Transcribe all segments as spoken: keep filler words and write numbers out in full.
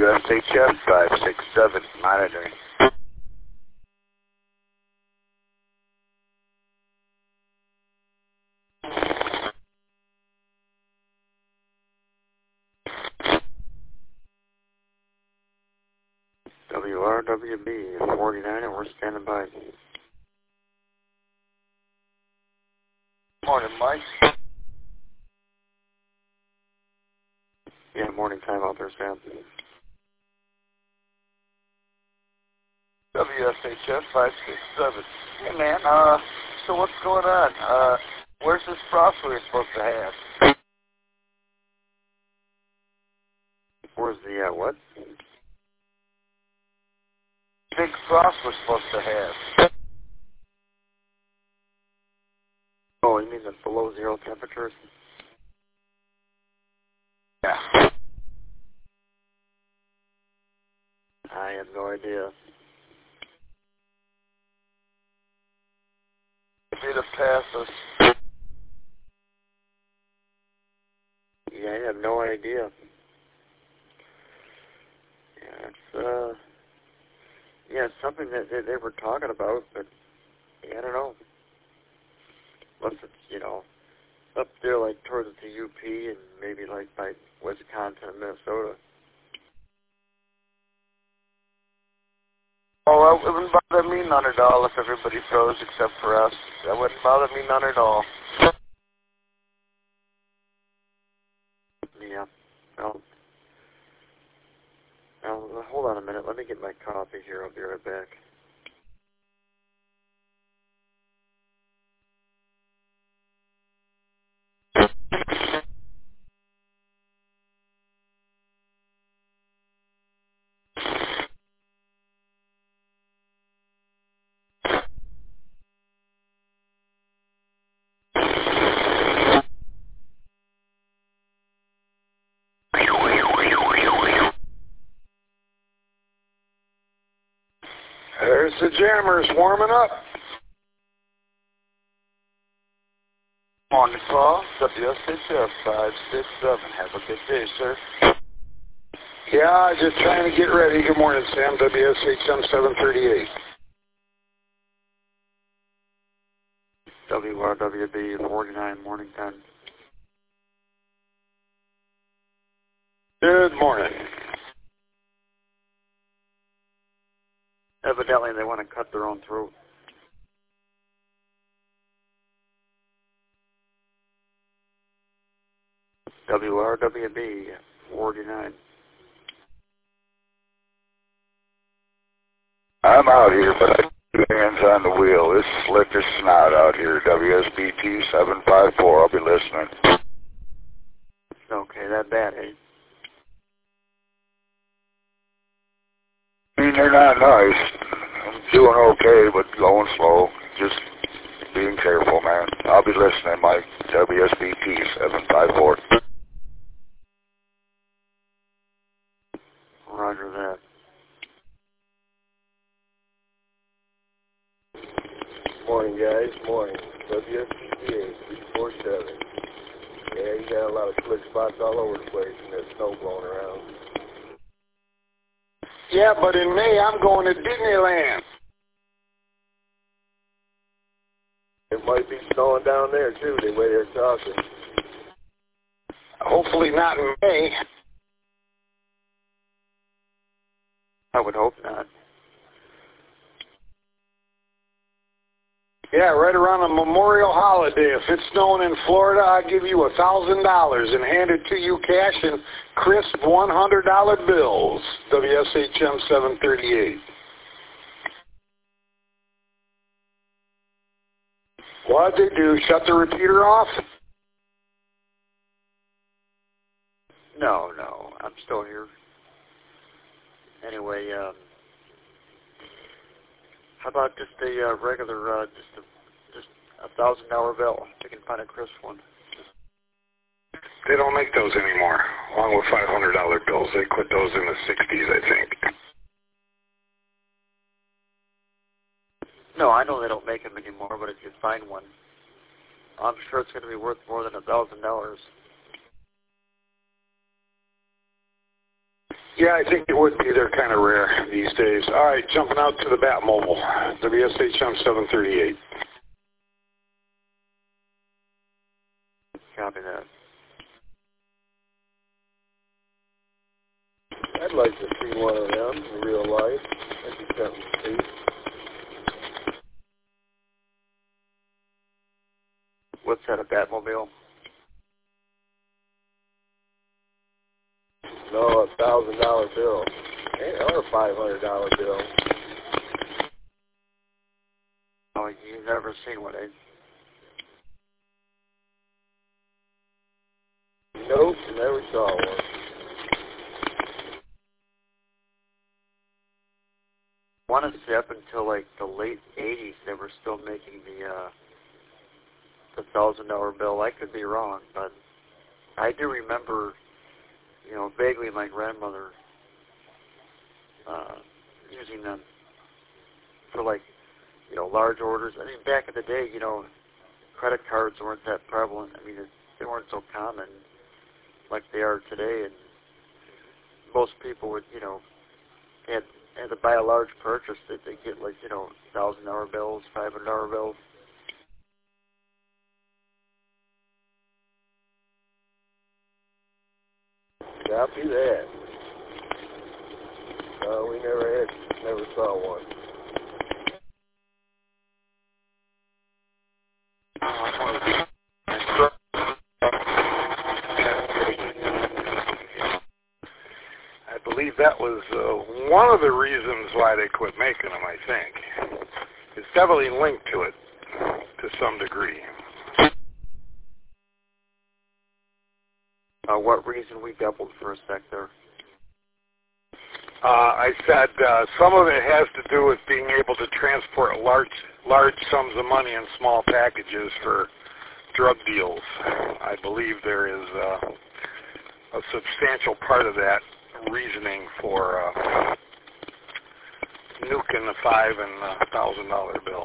W S H F five six seven, monitoring. W R W B forty-nine, and we're standing by. Morning, Mike. Yeah, morning time out there, Sam. W S H F five six seven. Hey, man, uh, so what's going on? Uh, where's this frost we were supposed to have? Where's the, uh, what? Big frost we're supposed to have. Oh, you mean the below zero temperatures? Yeah. I have no idea. If you'd have passed us. Yeah, I have no idea. Yeah, it's, uh, yeah, it's something that they, they were talking about, but yeah, I don't know. Unless it's, you know, up there like towards the U P and maybe like by Wisconsin and Minnesota. Oh, it wouldn't bother me none at all if everybody froze except for us. That wouldn't bother me none at all. Yeah. Well, now, hold on a minute. Let me get my coffee here. I'll be right back. There's the jammers warming up. Morning, Paul. W S H F five six seven. Have a good day, sir. Yeah, just trying to get ready. Good morning, Sam. W S H M seven thirty-eight. W R W B forty-nine, morning time. Good morning. Evidently, they want to cut their own throat. W R W B forty-nine. I'm out here, but I keep my hands on the wheel. It's slick as snot out here. W S B T seven five four. I'll be listening. Okay, that bad, eh? I mean, they're not nice. I'm doing okay, but going slow. Just being careful, man. I'll be listening, Mike. W S B T seven five four. Roger that. Morning, guys. Morning. W S B T eight three four seven. Yeah, you got a lot of slick spots all over the place and there's snow blowing around. Yeah, but in May, I'm going to Disneyland. It might be snowing down there, too, the way they're talking. Hopefully not in May. I would hope not. Yeah, right around a Memorial holiday. If it's snowing in Florida, I'll give you a thousand dollars and hand it to you cash in crisp one hundred dollar bills. W S H M seven thirty-eight. What'd they do? Shut the repeater off? No, no, I'm still here. Anyway, um, how about just a uh, regular, uh, just a just a thousand dollar bill? You can find a crisp one. They don't make those anymore, along with five hundred dollar bills. They quit those in the sixties, I think. No, I know they don't make them anymore, but if you find one, I'm sure it's going to be worth more than a thousand dollars. Yeah, I think it would be. They're kind of rare these days. All right, jumping out to the Batmobile, W S H M seven thirty-eight. Copy that. I'd like to see one of them in real life. That'd be something to see. What's that, a Batmobile? No, a thousand dollar bill. Or a five hundred dollar bill. Oh, you've never seen one, eh? Nope, never saw one. I want to say up until like the late eighties, they were still making the uh, the thousand dollar bill. I could be wrong, but I do remember, you know, vaguely my grandmother uh, using them for like, you know, large orders. I mean, back in the day, you know, credit cards weren't that prevalent. I mean, it, they weren't so common like they are today, and most people would, you know, had had to buy a large purchase that they get like, you know, thousand dollar bills, five hundred dollar bills. Copy that. No, we never had, never saw one. I believe that was uh, one of the reasons why they quit making them, I think. It's definitely linked to it to some degree. Uh, what reason we doubled for a sec there? Uh, I said uh, some of it has to do with being able to transport large, large sums of money in small packages for drug deals. I believe there is uh, a substantial part of that reasoning for uh, nuking the five and uh, thousand dollar bill.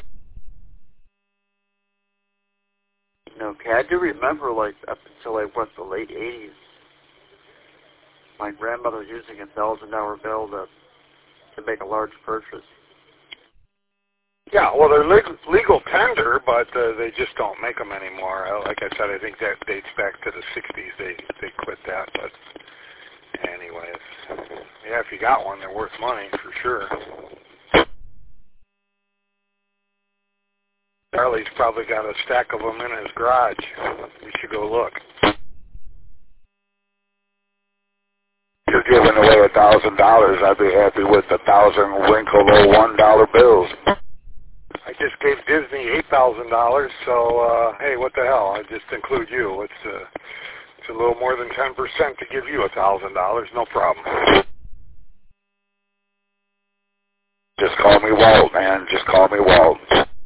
Okay, I do remember like up until like what, the late eighties, my grandmother using a thousand dollar bill to to make a large purchase. Yeah, well, they're legal, legal tender, but uh, they just don't make them anymore. Uh, Like I said, I think that dates back to the sixties. They they quit that, but anyways, yeah, if you got one, they're worth money for sure. Charlie's probably got a stack of them in his garage. You should go look. You're giving away a thousand dollars. I'd be happy with a thousand wrinkled old one dollar bills. I just gave Disney eight thousand dollars, so uh, hey, what the hell? I just include you. It's uh, it's a little more than ten percent to give you a thousand dollars. No problem. Just call me Walt, man. Just call me Walt.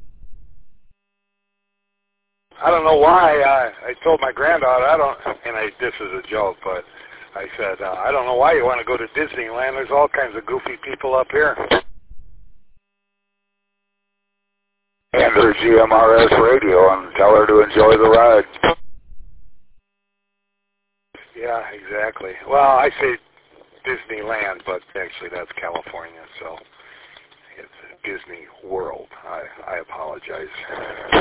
I don't know why. I, I told my granddaughter, I don't, and I, this is a joke, but I said, uh, I don't know why you want to go to Disneyland. There's all kinds of goofy people up here. And her G M R S radio and tell her to enjoy the ride. Yeah, exactly. Well, I say Disneyland, but actually that's California, so it's Disney World. I, I apologize.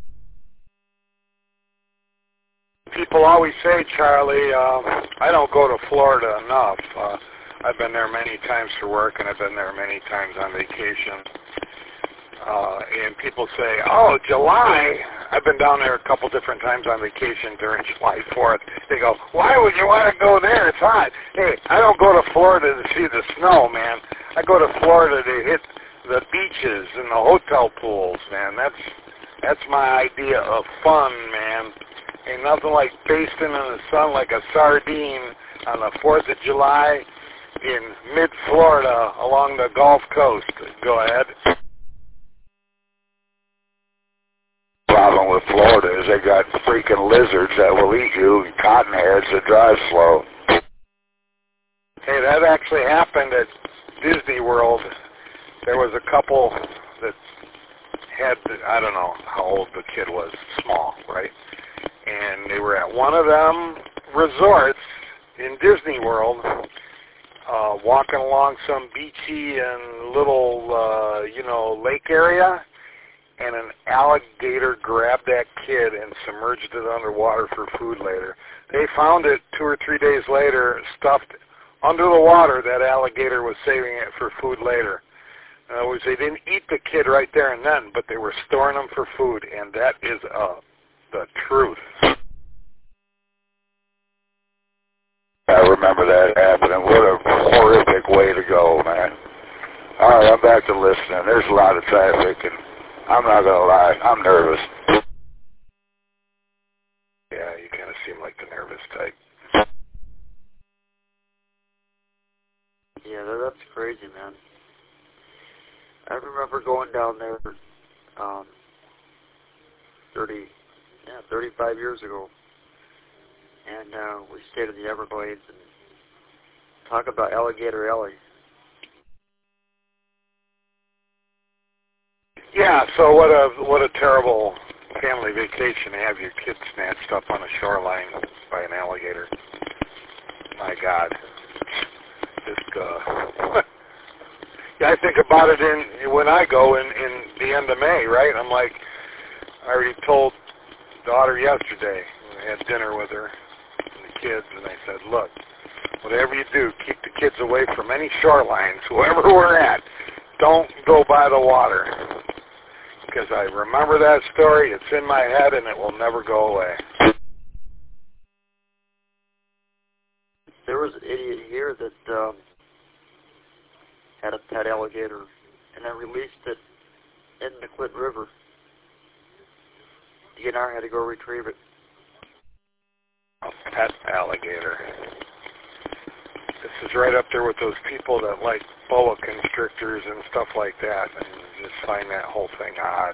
People always say, Charlie, uh, I don't go to Florida enough. Uh, I've been there many times for work, and I've been there many times on vacation. Uh, and people say, oh, July, I've been down there a couple different times on vacation during July fourth. They go, why would you want to go there? It's hot. Hey, I don't go to Florida to see the snow, man. I go to Florida to hit the beaches and the hotel pools, man. That's that's my idea of fun, man. Ain't nothing like basting in the sun like a sardine on the fourth of July in mid-Florida along the Gulf Coast. Go ahead. Problem with Florida is they got freaking lizards that will eat you and cottonheads that drive slow. Hey, that actually happened at Disney World. There was a couple that had, I don't know how old the kid was, small, right? And they were at one of them resorts in Disney World, uh, walking along some beachy and little, uh, you know, lake area, and an alligator grabbed that kid and submerged it underwater for food later. They found it two or three days later, stuffed under the water. That alligator was saving it for food later. In other words, they didn't eat the kid right there and then, but they were storing him for food, and that is uh, the truth. I remember that happening. What a horrific way to go, man. All right, I'm back to listening. There's a lot of traffic, and I'm not going to lie, I'm nervous. Yeah, you kind of seem like the nervous type. Yeah, that, that's crazy, man. I remember going down there um, thirty, yeah, thirty-five years ago, and uh, we stayed in the Everglades and talk about Alligator Alley. Yeah, so what a what a terrible family vacation to have your kids snatched up on a shoreline by an alligator. My God. Just, uh, yeah, I think about it in when I go in, in the end of May, right? I'm like, I already told daughter yesterday, I had dinner with her and the kids, and I said, look, whatever you do, keep the kids away from any shorelines, whoever we're at. Don't go by the water. Because I remember that story, it's in my head, and it will never go away. There was an idiot here that um, had a pet alligator, and I released it in the Clinton River. D N R had to go retrieve it. A pet alligator. This is right up there with those people that like boa constrictors and stuff like that, and just find that whole thing odd.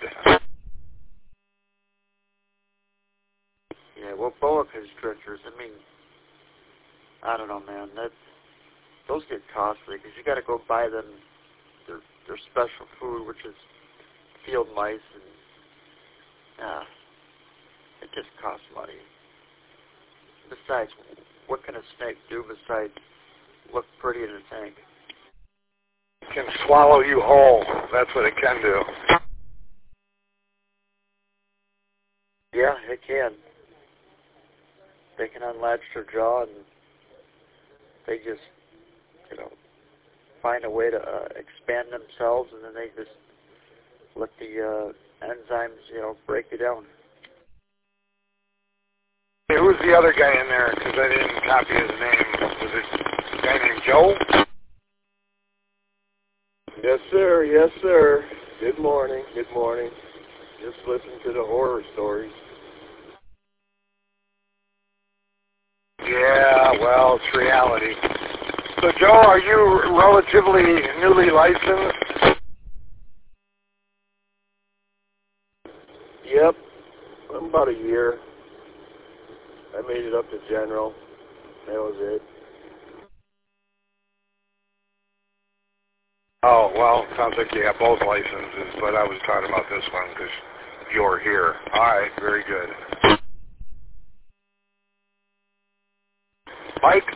Yeah, well, boa constrictors, I mean, I don't know, man. That's, those get costly because you got to go buy them their their special food, which is field mice, and uh, it just costs money. Besides, what can a snake do besides look pretty in a tank? It can swallow you whole. That's what it can do. Yeah, it can. They can unlatch their jaw and they just, you know, find a way to uh, expand themselves, and then they just let the uh, enzymes, you know, break you down. Hey, who's the other guy in there? Because I didn't copy his name. Was it a guy named Joe? Yes, sir. Yes, sir. Good morning. Good morning. Just listen to the horror stories. Yeah, well, it's reality. So, Joe, are you relatively newly licensed? Yep. I'm about a year. I made it up to general. That was it. Oh, well, sounds like you have both licenses, but I was talking about this one because you're here. All right, very good. Mike?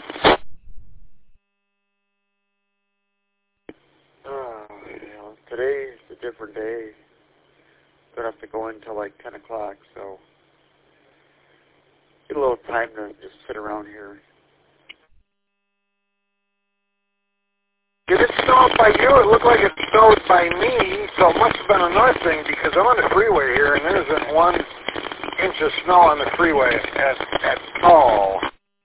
Oh, you know, today is a different day. Don't have to go in until like ten o'clock, so get a little time to just sit around here. Did it snow up by you? It looked like it snowed by me, so it must have been a north thing because I'm on the freeway here and there isn't one inch of snow on the freeway at, at all.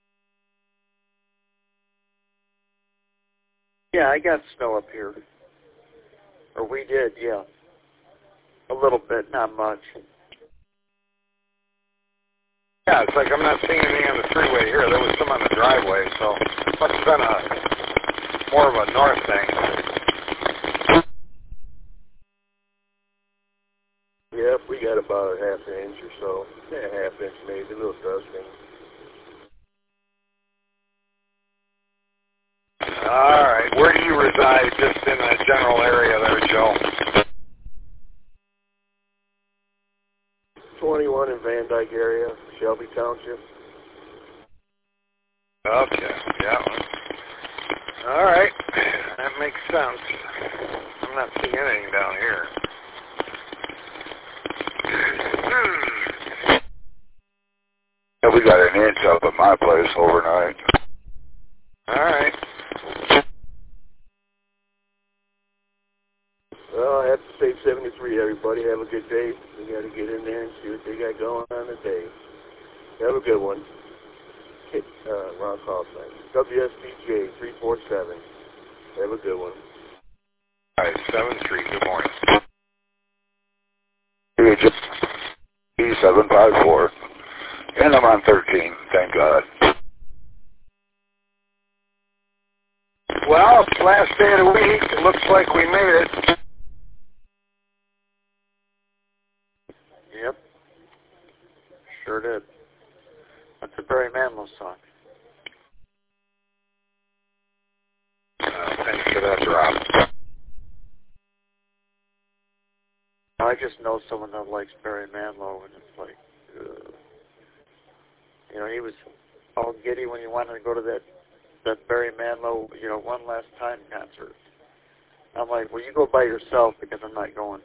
Yeah, I got snow up here. Or we did, yeah. A little bit, not much. Yeah, it's like I'm not seeing anything on the freeway here. There was some on the driveway, so it must have been a more of a north thing. Yep, we got about a half inch or so. Yeah, half inch maybe, a little dusting. All right. Where do you reside just in that general area there, Joe? twenty-one in Van Dyke area, Shelby Township. Okay, yeah. All right. That makes sense. I'm not seeing anything down here. Yeah, we got an inch up at my place overnight. All right. Well, I have to say seventy-three, everybody. Have a good day. We got to get in there and see what they got going on today. Have a good one. Hit, uh, Ron Carlson. W S B J three four seven. Have a good one. All right, seven three. Good morning. E seven five four. And I'm on thirteen, thank God. Well, it's last day of the week. It looks like we made it. Yep. Sure did. That's a Barry Manilow song. Uh, thanks for that drop. I just know someone that likes Barry Manilow, and it's like, ugh. You know, he was all giddy when he wanted to go to that that Barry Manilow, you know, One Last Time concert. I'm like, well, you go by yourself because I'm not going.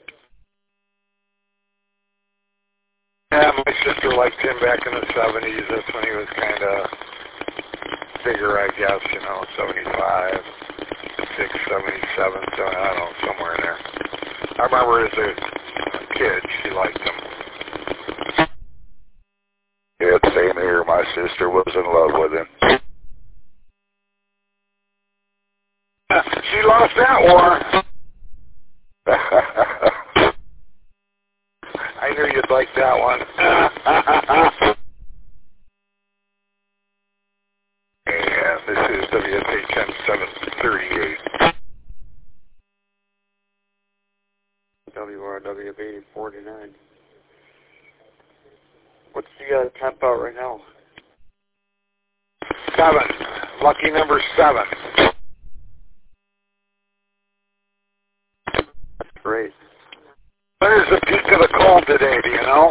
Yeah, my sister liked him back in the seventies. That's when he was kind of bigger, I guess, you know, seventy-five, six, seventy-seven, so I don't know, somewhere in there. I remember as a kid, she liked him. Yeah, same here. My sister was in love with him. She lost that war. I knew you'd like that one. And this is W S H M seven thirty-eight. W R W B forty-nine. What's the uh, temp out right now? Seven. Lucky number seven. That's great. There's a peak of the cold today, do you know?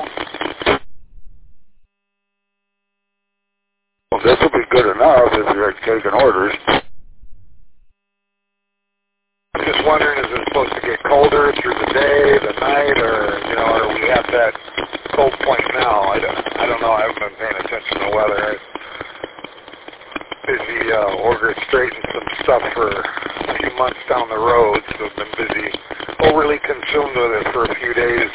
Well, this will be good enough if you're taking orders. I'm just wondering, is it supposed to get colder through the day, the night, or, you know, are we at that cold point now? I don't, I don't know. I haven't been paying attention to weather. Busy uh, ordering straighten some stuff for a few months down the road, so I've been busy, overly consumed with it for a few days.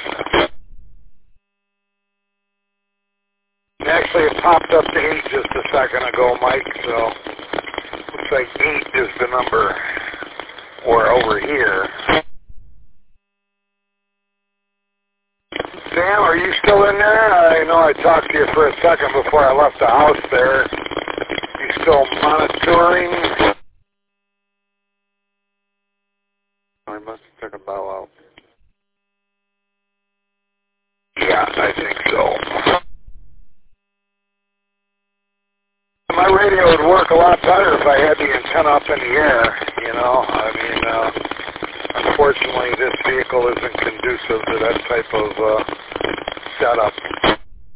And actually, it popped up to eight just a second ago, Mike, so looks like eight is the number. Or over here. Sam, are you still in there? I know I talked to you for a second before I left the house there. You still monitoring? I must have took a bow out. Yeah, I think so. My radio would work a lot better if I had the antenna up in the air, you know. I mean, uh, unfortunately, this vehicle isn't conducive to that type of uh, setup.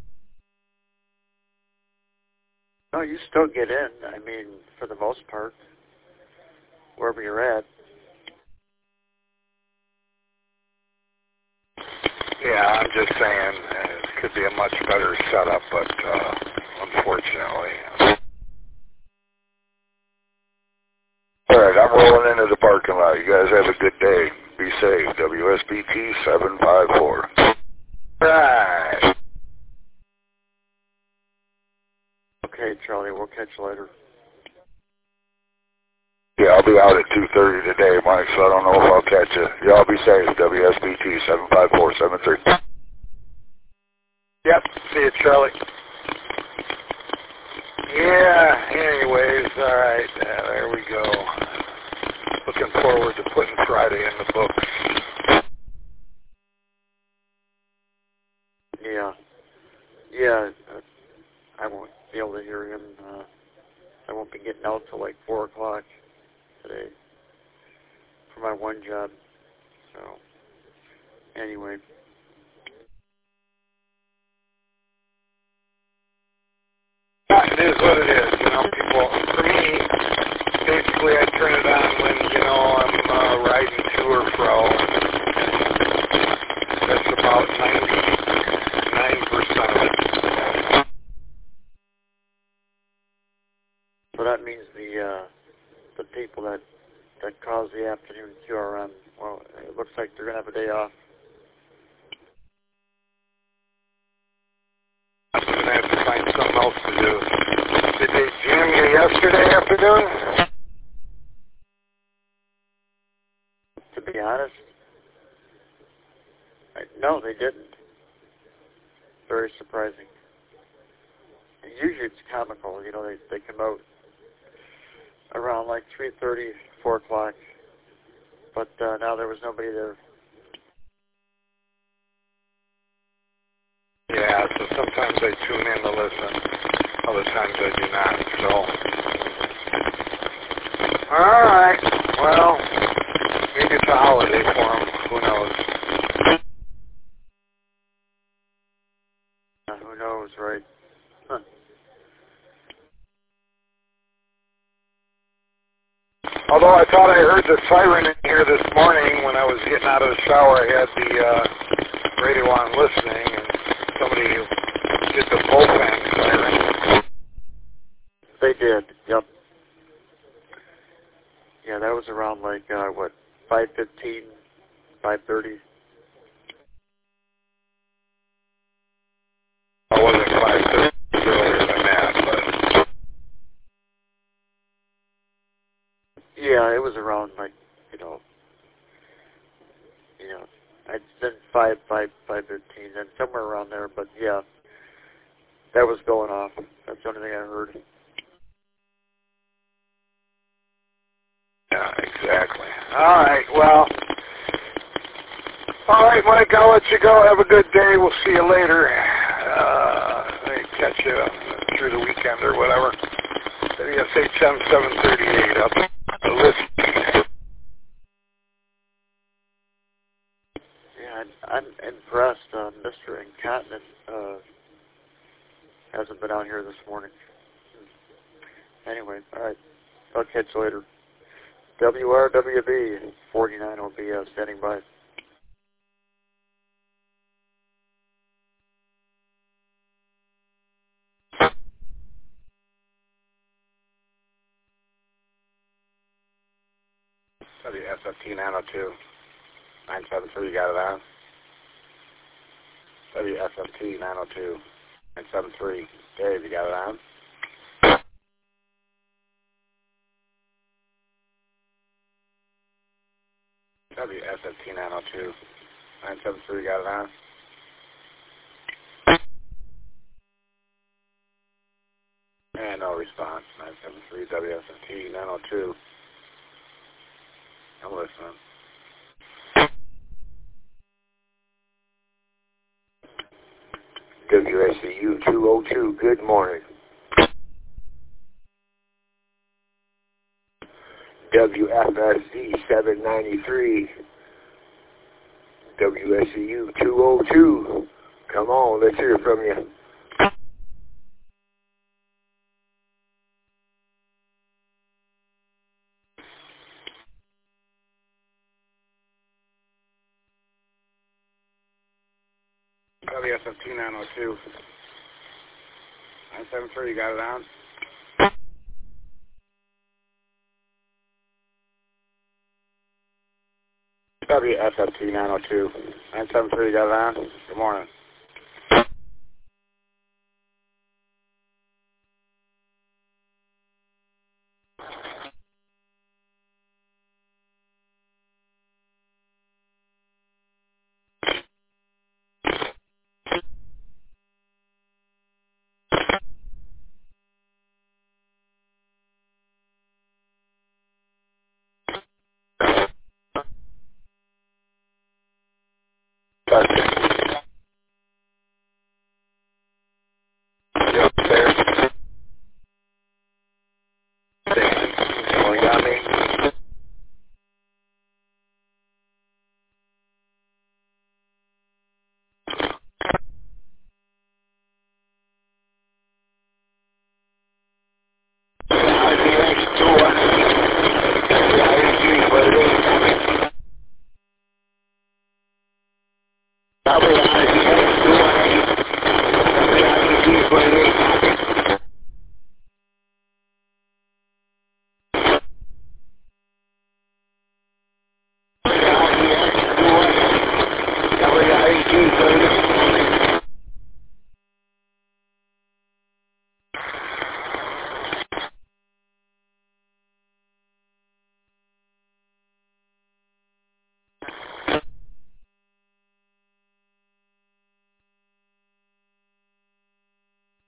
No, you still get in. I mean, for the most part, wherever you're at. Yeah, I'm just saying uh, it could be a much better setup, but uh, unfortunately. All right, I'm rolling into the parking lot. You guys have a good day. Be safe. W S B T seven five four. Right. Okay, Charlie, we'll catch you later. Yeah, I'll be out at two thirty today, Mike, so I don't know if I'll catch you. Y'all be safe. W S B T seven five four seven three. Yep, see you, Charlie. Yeah, anyways, all right, yeah, there we go. Looking forward to putting Friday in the books. Yeah. Yeah, uh, I won't be able to hear him. Uh, I won't be getting out till like four o'clock today for my one job. So, anyway. Yeah, it is what it is. You know, people, for me, basically So that means the uh, the people that that cause the afternoon Q R M, well, it looks like they're gonna have a day off. I'm gonna have to find something else to do. Did they jam you yesterday afternoon? To be honest, I, no, they didn't. Very surprising. And usually it's comical, you know, they they come out around like three thirty, four o'clock. But uh, now there was nobody there. Yeah, so sometimes I tune in to listen. Other times I do not, so. Alright, well, maybe it's a holiday for them. Who knows? Uh, who knows, right? Huh. Although I thought I heard the siren in here this morning when I was getting out of the shower. I had the uh, radio on listening, and somebody did the bullpen siren. They did, yep. Yeah, that was around like, uh, what, five fifteen, five thirty? I wasn't five thirty earlier than that, but... Yeah, it was around like, you know, you know, I'd said five, five, five fifteen, then somewhere around there. But yeah, that was going off. That's the only thing I heard. Yeah, exactly. All right, well, all right, Mike, I'll let you go. Have a good day. We'll see you later. Uh, maybe catch you through the weekend or whatever. W S H M seven thirty-eight up the list. Yeah, I'm, I'm impressed. Uh, Mister Incontinent uh, hasn't been out here this morning. Anyway, all right. I'll catch you later. W R W B forty-nine will be uh, standing by. W S F T nine oh two. nine seven three, you got it on? W S F T nine oh two. nine seven three. Dave, you got it on? W S F T nine oh two. nine seven three, you got it on? And no response. nine seven three W S F T nine oh two. I'm listening. W S C U two oh two, good morning. W F S D seven ninety-three, W S C U two oh two. Come on, let's hear from you. W S F T nine oh two. nine seven three, you got it on? W S F T nine oh two. nine seven three, you got it on? Good morning.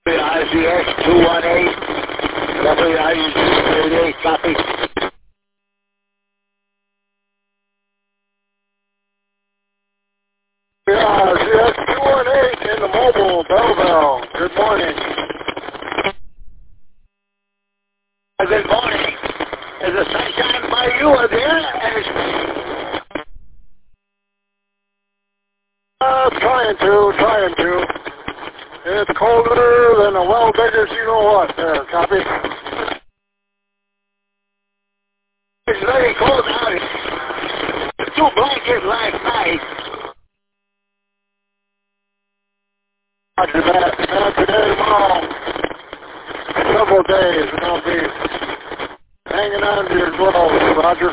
W R Z S two one eight, W R Z S thirty-eight, copy. W R Z S two one eight in the mobile, Belleville. Good morning. Good morning. Is the sunshine by you or there? And it's... Uh, trying to, trying to. It's colder than a well digger's you know what there, copy. It's very cold out here. Two blankets last night. Roger that. Uh, today, tomorrow, several days, and I'll be hanging on to your gloves, Roger.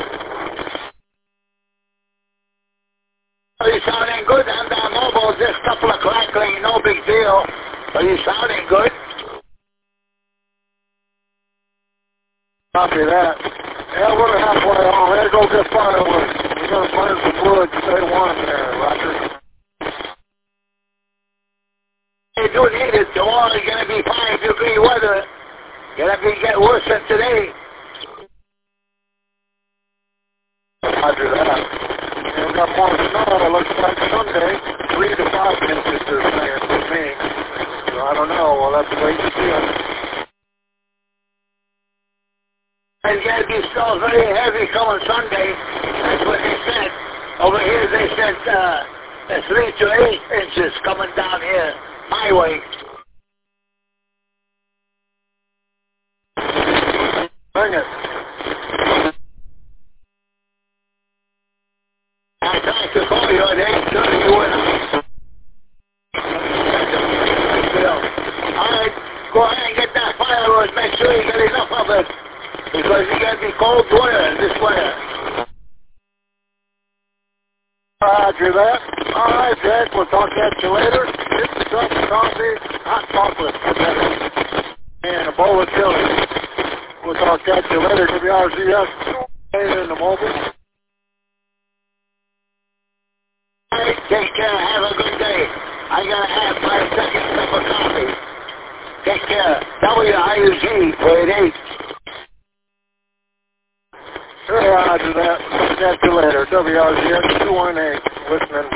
Are you sounding good on that mobile? Just a couple of crackling, no big deal. Are you sounding good? Copy that. Yeah, we're halfway on. We're going to go get firewood. We're going to burn some wood to stay warm there, Roger. You do need it. Tomorrow is going to be five degree weather. Going to be get worse than today. Roger that. And we've got more snow. It looks like Sunday. Three to five inches they're saying to me. So I don't know. We'll have to wait and see it. It's going to be snow very heavy coming Sunday. That's what they said. Over here they said uh, three to eight inches coming down here. My way. Bring it. I tried to call you at eight thirty. You went out. All right, go ahead and get that firewood. Make sure you get enough of it. Because you're going to be cold winter this winter. Roger that. All right, Jack. We'll talk at you later. Get yourself some coffee, hot chocolate, and a bowl of chili. We'll talk at you later. W R Z S in the mobile. All right, take care. Have a good day. I got to have my second cup of coffee. Take care. W R Z eighty-eight. Sure, Roger that. Talk at you later. W R Z S two one eight. Listening.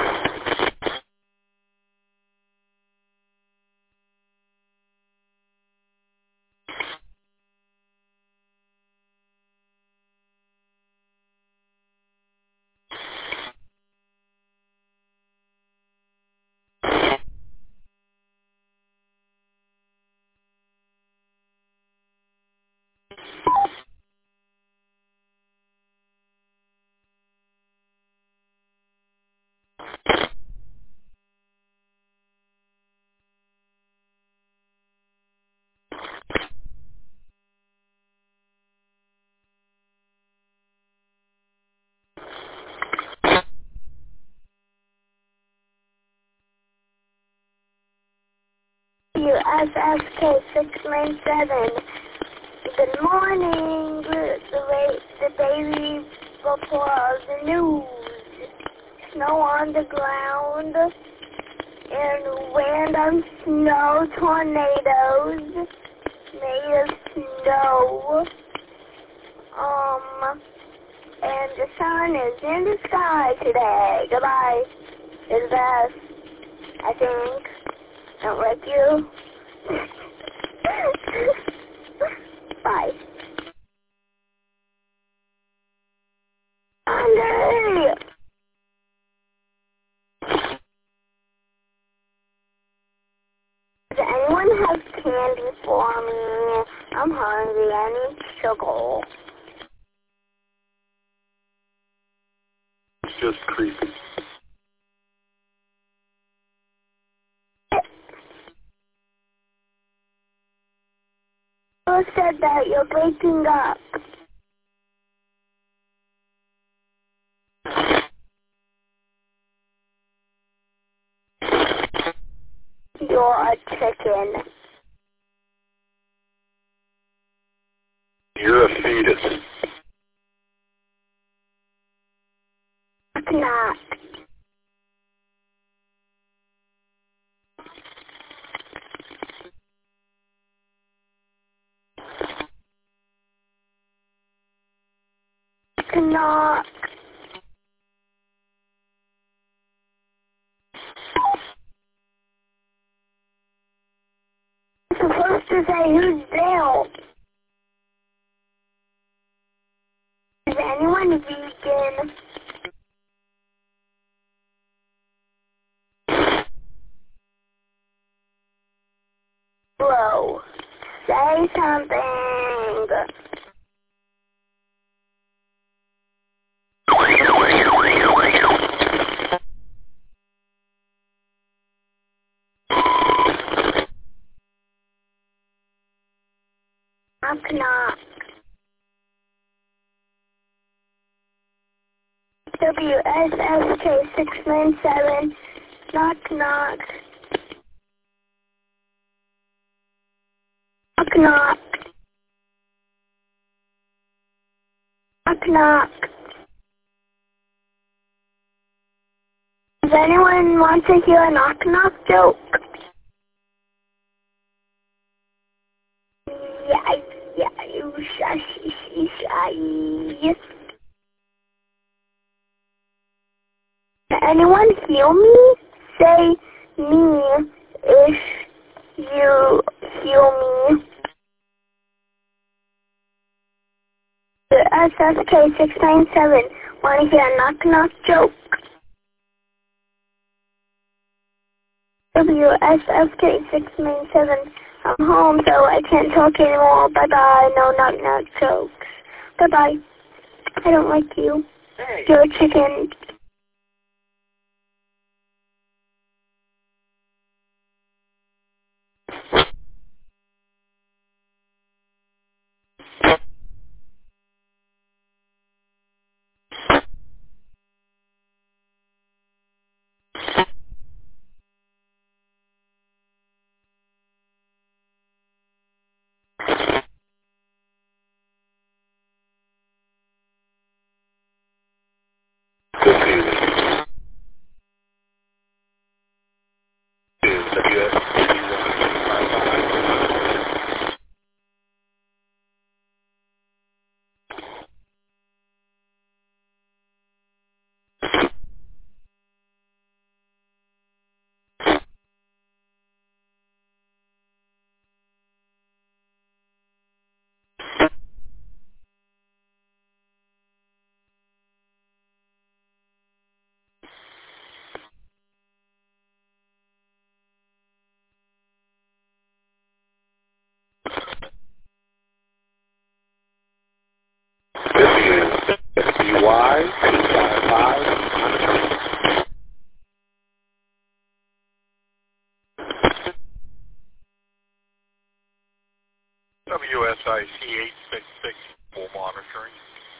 U S S K six nine seven. Good morning. The, the, the daily report of the news. Snow on the ground and random snow tornadoes made of snow. Um, and the sun is in the sky today. Goodbye. It's best, I think. Don't like you. Bye. Sunday! Does anyone have candy for me? I'm hungry. I need sugar. It's just creepy. Who said that? You're breaking up. You're a chicken. You're a fetus. It's not. knock. I'm supposed to say who's there. Is anyone vegan? Hello. Say something. Knock knock. W S S K six nine seven. Knock knock. Knock knock. Knock knock. Does anyone want to hear a knock knock joke? Yeah, yeah, you shush, shush. Can anyone hear me? Say me if you hear me. The S S K six nine seven. Want to hear a knock knock joke? W S S K six nine seven. I'm home, so I can't talk anymore. Bye bye. No knock knock jokes. Bye bye. I don't like you. Hey. You're a chicken. W S I C eight six six, full monitoring.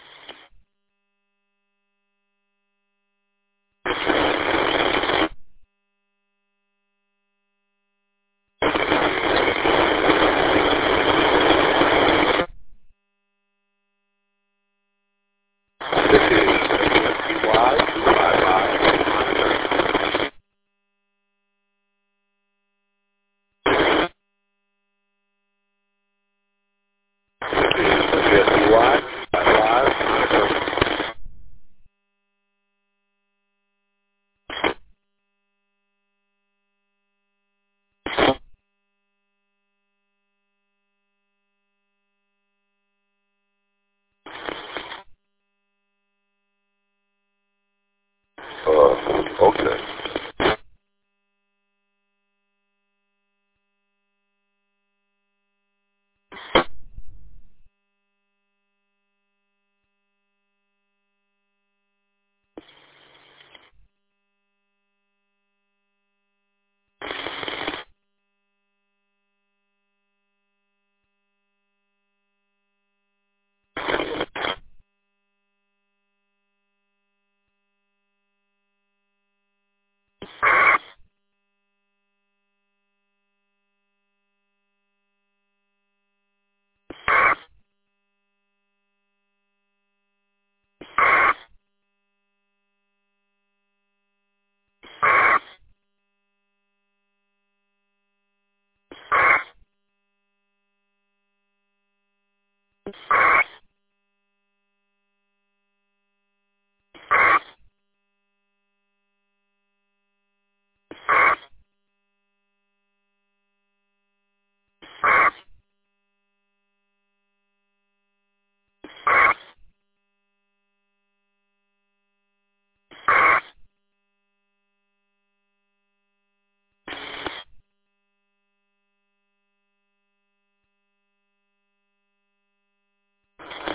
Uh, okay.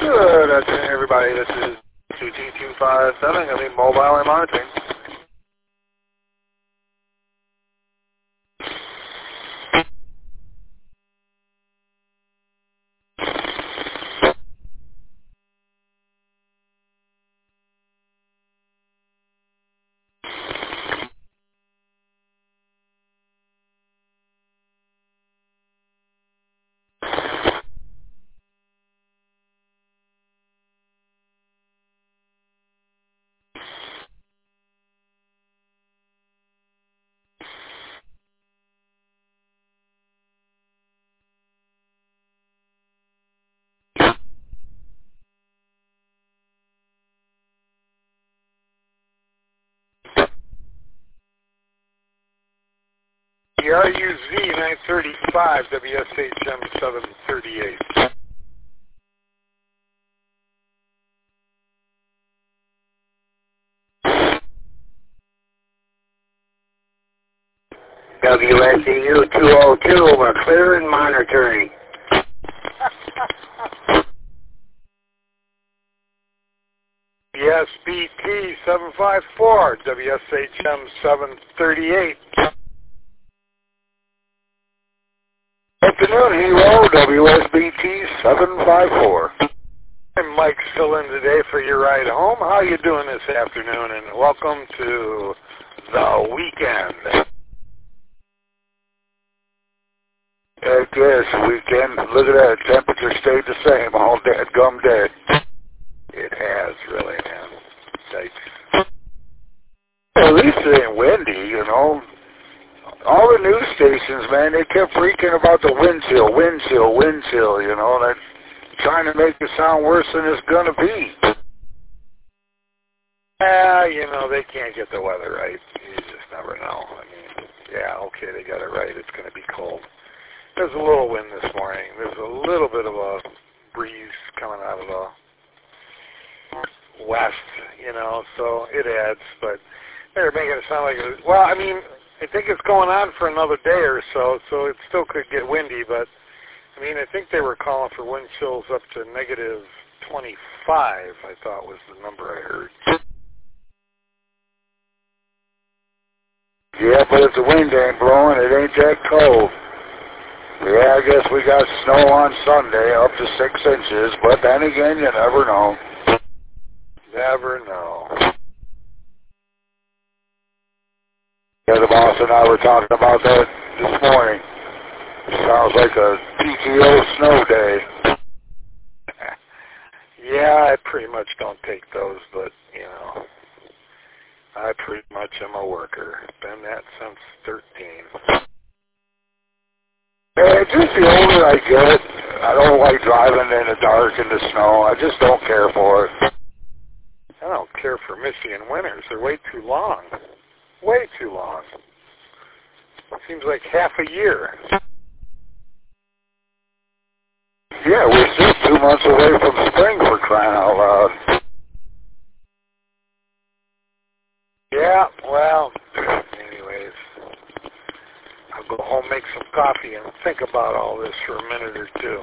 Good afternoon, everybody. This is two G two five seven. I mean, mobile and monitoring. The R U Z nine thirty-five, W S H M seven thirty-eight. W S E U two oh two, we're clear and monitoring. B S B T seven five four, W S H M seven thirty-eight. Afternoon, Hero, W S B T seven five four. I'm Mike still in today for your ride home. How you doing this afternoon? And welcome to the weekend. Heck yes, weekend. Look at that. Temperature stayed the same all day, gum day. It has, really, man. Yikes. Well, at least it ain't windy, you know. All the news stations, man, they kept freaking about the wind chill, wind chill, wind chill, you know, that trying to make it sound worse than it's going to be. Yeah, you know, they can't get the weather right. You just never know. I mean, yeah, okay, they got it right. It's going to be cold. There's a little wind this morning. There's a little bit of a breeze coming out of the west, you know, so it adds, but they're making it sound like it was, well, I mean, I think it's going on for another day or so, so it still could get windy, but, I mean, I think they were calling for wind chills up to negative twenty-five, I thought was the number I heard. Yeah, but if the wind ain't blowing, it ain't that cold. Yeah, I guess we got snow on Sunday, up to six inches, but then again, you never know. Never know. Yeah, the boss and I were talking about that this morning. Sounds like a P T O snow day. Yeah, I pretty much don't take those, but, you know, I pretty much am a worker. Been that since thirteen. Yeah, just the older I get, I don't like driving in the dark in the snow. I just don't care for it. I don't care for Michigan winters. They're way too long. Way too long. Seems like half a year. Yeah, we're still two months away from spring, for crying out loud. Yeah, well, anyways, I'll go home, make some coffee, and think about all this for a minute or two.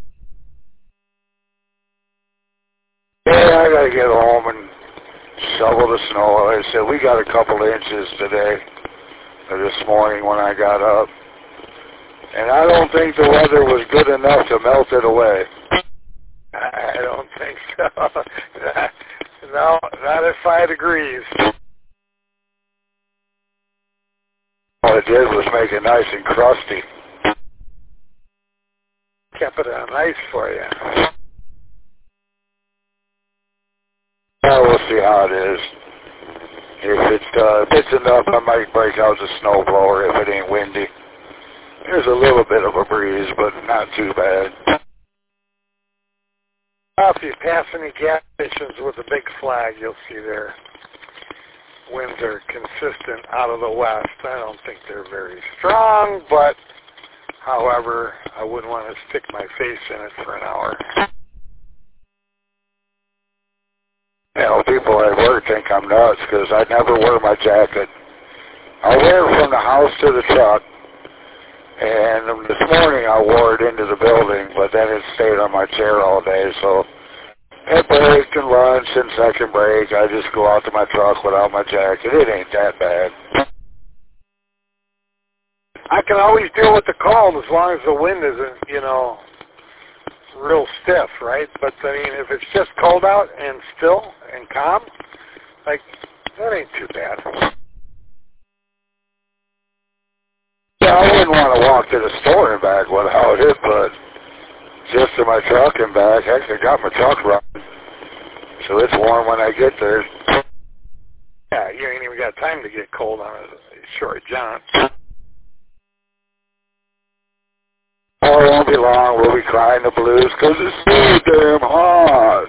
Yeah, I gotta get home and shovel the snow. Like I said, we got a couple inches today, or this morning when I got up. And I don't think the weather was good enough to melt it away. I don't think so. No, not at five degrees. All it did was make it nice and crusty. Kept it on ice for you. Well, we'll see how it is. If it's, uh, if it's enough, I might break out the snowblower if it ain't windy. There's a little bit of a breeze, but not too bad. Well, if you pass any gas stations with a big flag, you'll see their winds are consistent out of the west. I don't think they're very strong, but, however, I wouldn't want to stick my face in it for an hour. You know, people at work think I'm nuts because I never wear my jacket. I wear it from the house to the truck. And this morning I wore it into the building, but then it stayed on my chair all day, so At break and lunch and second break, I just go out to my truck without my jacket. It ain't that bad. I can always deal with the cold as long as the wind isn't, you know, real stiff, right? But, I mean, if it's just cold out and still and calm, like, that ain't too bad. Yeah, I wouldn't want to walk to the store and back without it, but just to my truck and back. Heck, I got my truck running, so it's warm when I get there. Yeah, you ain't even got time to get cold on a short jaunt. Oh, it won't be long. We'll be crying the blues because it's so damn hot.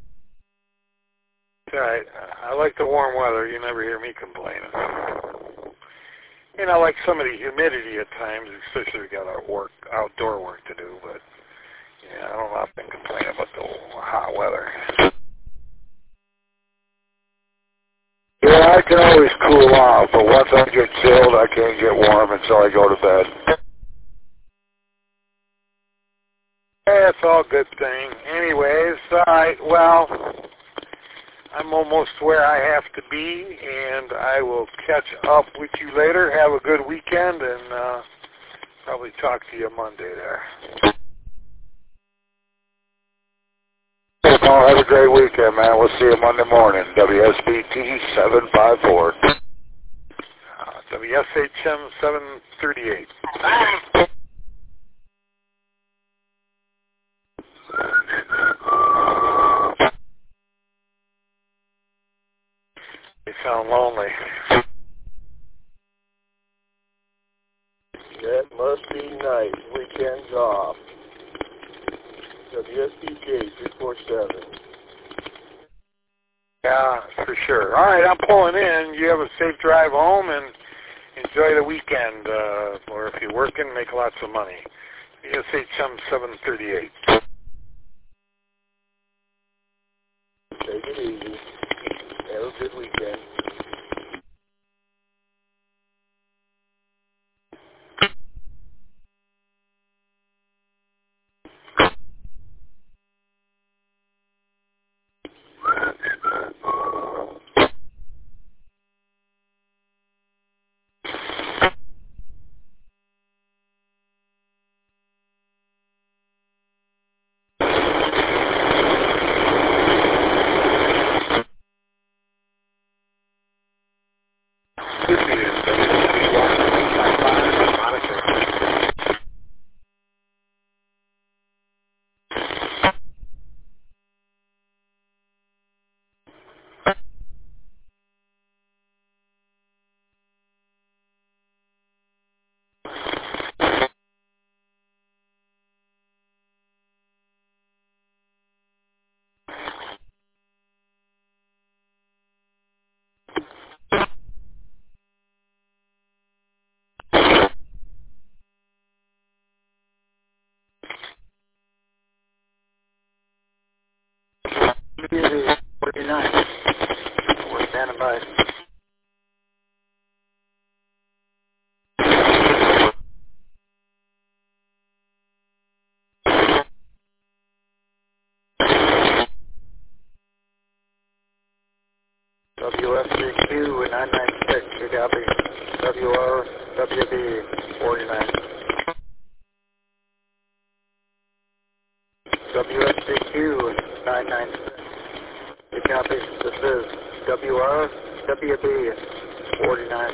All right. I like the warm weather. You never hear me complaining. And I like some of the humidity at times, especially if we got our work, outdoor work to do. But yeah, I don't often complain about the hot weather. Yeah, I can always cool off, but once I get chilled, I can't get warm until I go to bed. That's all good thing. Anyways, all right, well, I'm almost where I have to be, and I will catch up with you later. Have a good weekend, and uh, probably talk to you Monday there. Hey, Paul, have a great weekend, man. We'll see you Monday morning. W S B T seven five four. Uh, W S H M seven thirty-eight. They sound lonely. That must be nice. Weekends off. W S B J three four seven. Yeah, for sure. All right, I'm pulling in. You have a safe drive home and enjoy the weekend. Uh, or if you're working, make lots of money. W S H M seven thirty-eight. Take it easy. Have a good weekend. forty-nine. We're standing by. W S C Q nine nine six, you copy. W R W B forty-nine. W S C Q nine nine six, you copy. This is W R W B forty-nine.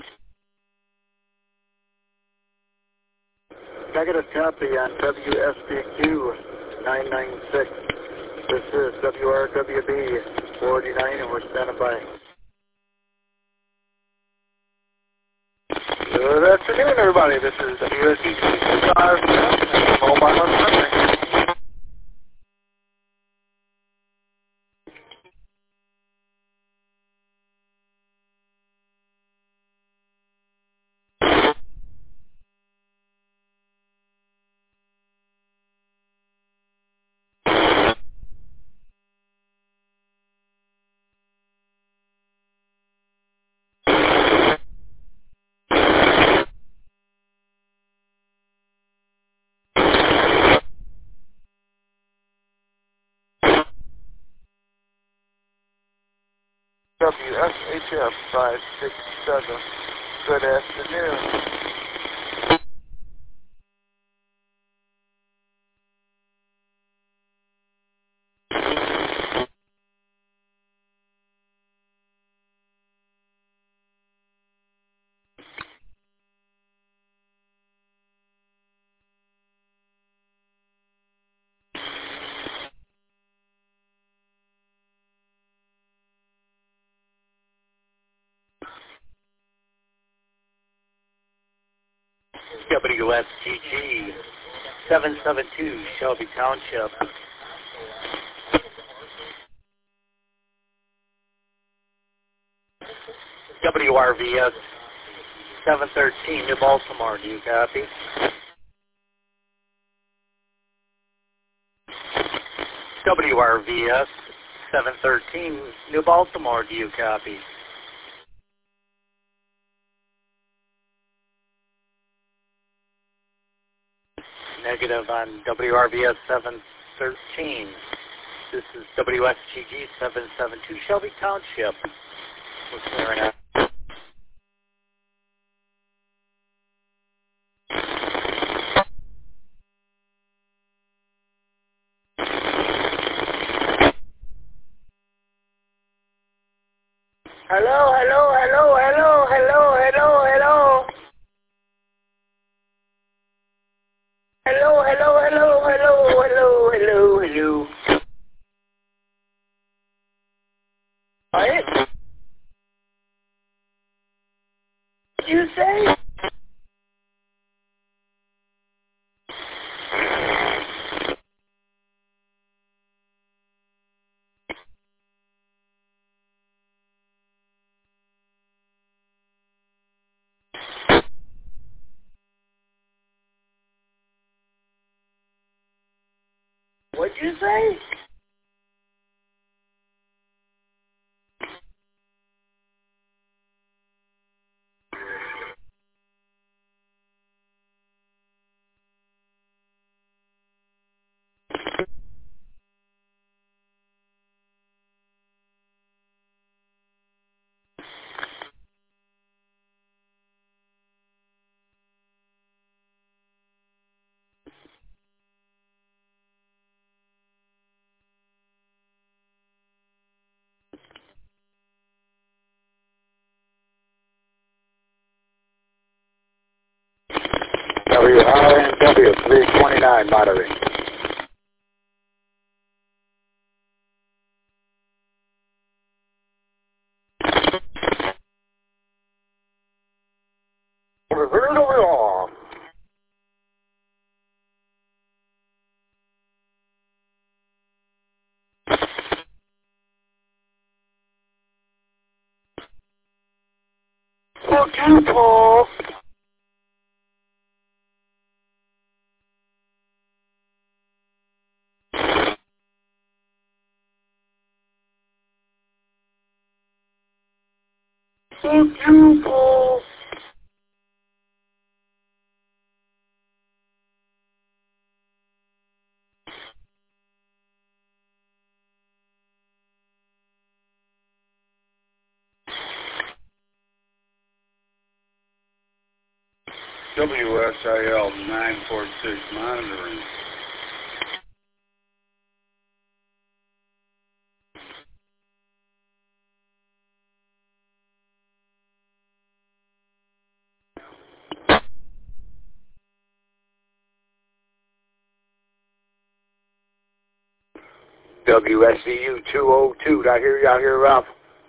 Negative copy on W S C Q nine nine six. This is W R W B forty-nine, and we're standing by. Good afternoon, everybody. This is W S C Q five mobile on W S H F five six seven. Good afternoon. W S G G seven seven two, Shelby Township. W R V S seven thirteen, New Baltimore, do you copy? W R V S seven thirteen, New Baltimore, do you copy? Negative on W R V S seven thirteen. This is W S G G seven seven two, Shelby Township. We're clearing out. Hello, hello, hello, hello, hello, hello, hello. Hello, hello, hello, hello, hello, hello, hello. What? What did you say? What'd you say? W R N W three twenty-nine, monitoring. Well, you, Paul. Well, you, Paul. W S I L nine four six, monitoring. W S C U two oh two, did I hear you out here, Ralph?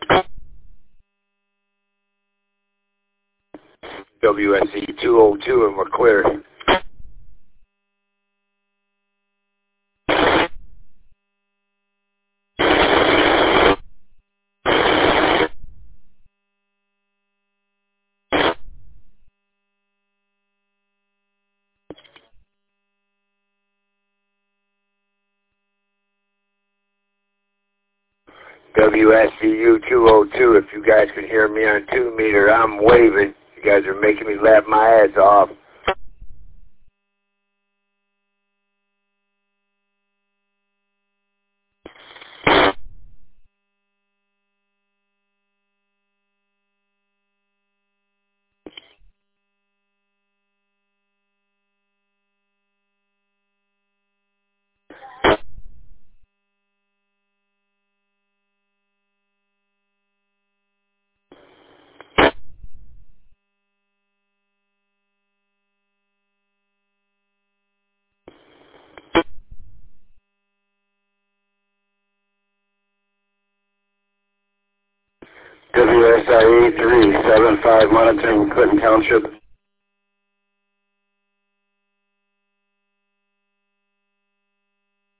W S C U two oh two, and we're clear. W S C U two oh two, if you guys can hear me on two meter, I'm waving. You guys are making me laugh my ass off. W S I A three seven five monitoring Clinton Township.